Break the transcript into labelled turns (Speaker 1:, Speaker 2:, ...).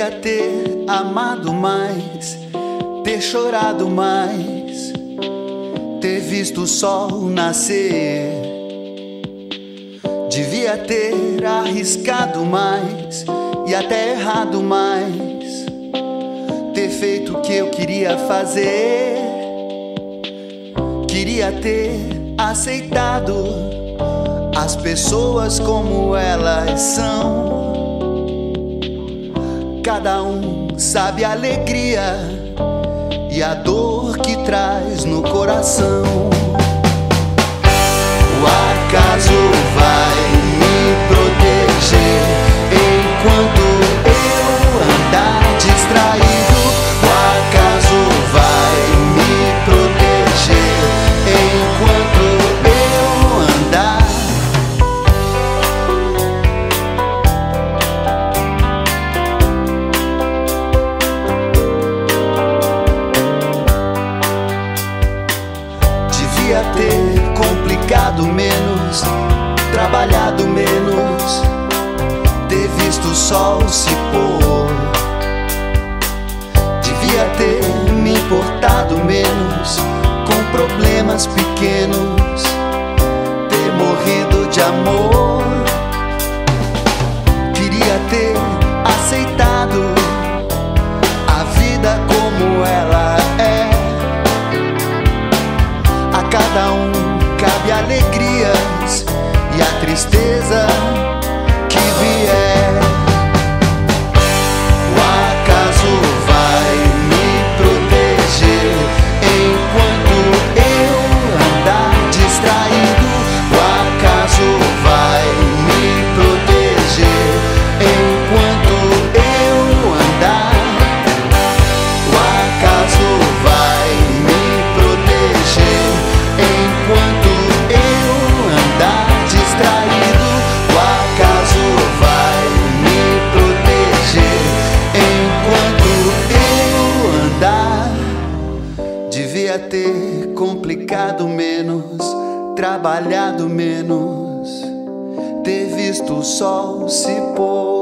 Speaker 1: Devia ter amado mais, ter chorado mais, ter visto o sol nascer. Devia ter arriscado mais e até errado mais, ter feito o que eu queria fazer. Queria ter aceitado as pessoas como elas são. Cada um sabe a alegria e a dor que traz no coração. O acaso vai me proteger enquanto eu andar distraído. O acaso vai me proteger enquanto eu andar. Devia ter complicado menos, trabalhado menos, ter visto o sol se pôr. Devia ter me importado menos com problemas pequenos, ter morrido de amor. Queria ter aceitado a vida como ela é. A cada um cabe alegrias e a tristeza que vier. O acaso vai me proteger enquanto eu andar distraído. O acaso vai me proteger enquanto eu andar. O acaso vai me proteger enquanto eu andar distraído. O acaso vai me proteger enquanto eu andar. Devia ter complicado menos, trabalhado menos, ter visto o sol se pôr.